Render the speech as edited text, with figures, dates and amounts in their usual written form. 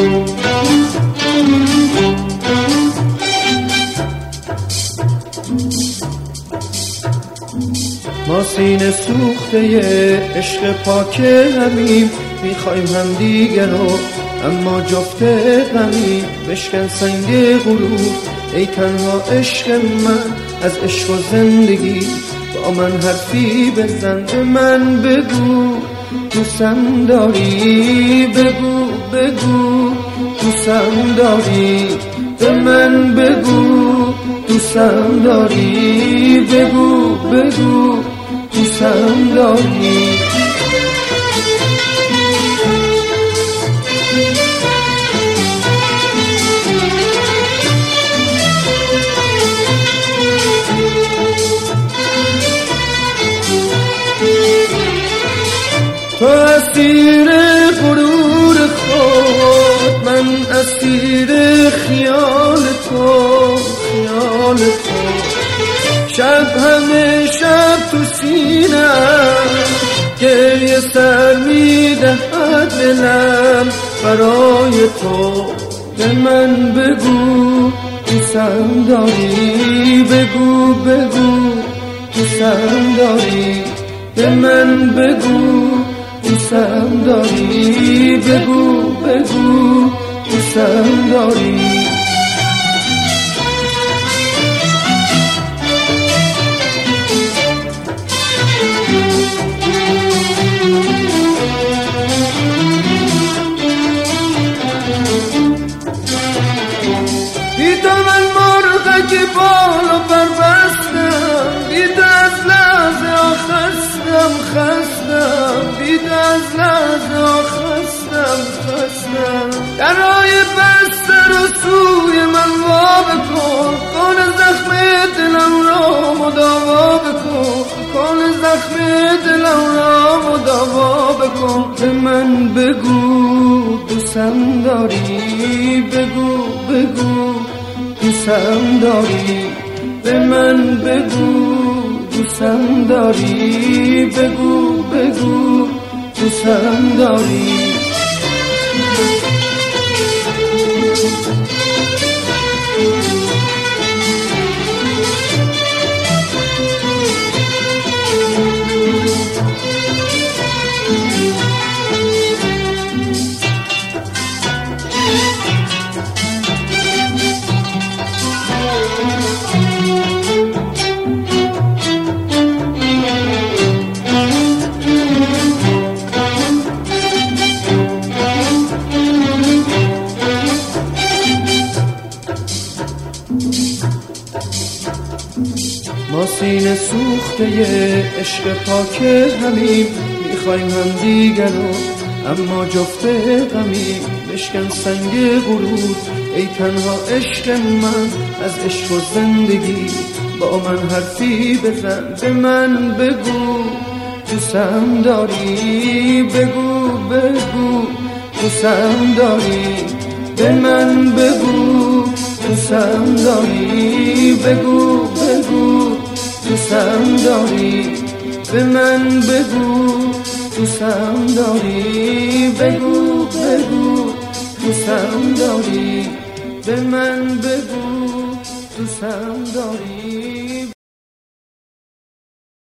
ما سینه سوخته عشق پاک همیم، میخوایم هم دیگه رو اما جفت غمیم. بشکن سنگ غرور ای تنها عشق من، از عشق و زندگی با من حرفی بزن. به من بگو دوستم داری، بگو بگو دوستم داری. به من بگو دوستم داری، بگو بگو دوستم داری. تو اسیر غرور خود، من اسیر خیال تو، خیال تو. شب همه شب تو سینه‌ام گریه سر می‌دهد دلم برای تو. به من بگو دوستم داری، بگو بگو دوستم داری. به من بگو دوستم داری، بگو بگو دوستم داری. دیدم من مرغک بال و پر بستم، دیدم از لحظه خستم خستم، دیدم از لحظه خستم. درهای بسته رو سوی من وا بکن، کن زخم دلم را مداوا بکن، کن زخم دلم را مداوا بکن. به من بگو دوستم داری، بگو بگو دوستم داری. به من بگو دوستم داری، بگو بگو دوستم داری. ما سینه سوخته عشق پاک همیم، میخوایم هم دیگر رو اما جفت غمیم. بشکن سنگ غرور ای تنها عشق من، از عشق و زندگی با من حرفی بزن. به من بگو دوستم داری، بگو بگو دوستم داری. به من بگو دوستم داری، بگو بگو دوستم داری. به من بگو دوستم داری، بگو بگو دوستم داری. به من بگو دوستم داری.